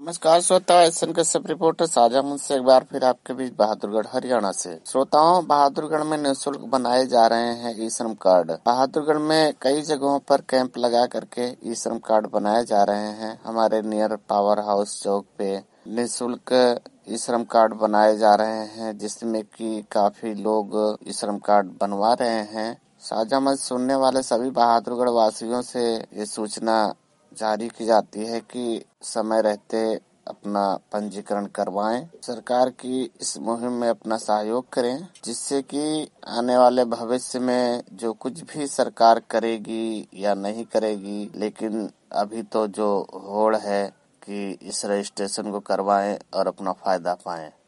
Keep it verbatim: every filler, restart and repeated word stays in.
नमस्कार श्रोता, एसन कश्यप रिपोर्टर साझा मुझसे एक बार फिर आपके बीच बहादुरगढ़ हरियाणा से। श्रोताओं, बहादुरगढ़ में निःशुल्क बनाए जा रहे हैं ई श्रम कार्ड। बहादुरगढ़ में कई जगहों पर कैंप लगा करके ई श्रम कार्ड बनाए जा रहे हैं। हमारे नियर पावर हाउस चौक पे निःशुल्क ई श्रम कार्ड बनाए जा रहे हैं, जिसमें कि काफी लोग ई श्रम कार्ड बनवा रहे हैं। साझा मंच सुनने वाले सभी बहादुरगढ़ वासियों से ये सूचना जारी की जाती है कि समय रहते अपना पंजीकरण करवाएं। सरकार की इस मुहिम में अपना सहयोग करें, जिससे कि आने वाले भविष्य में जो कुछ भी सरकार करेगी या नहीं करेगी, लेकिन अभी तो जो होड़ है कि इस रजिस्ट्रेशन को करवाएं और अपना फायदा पाएं।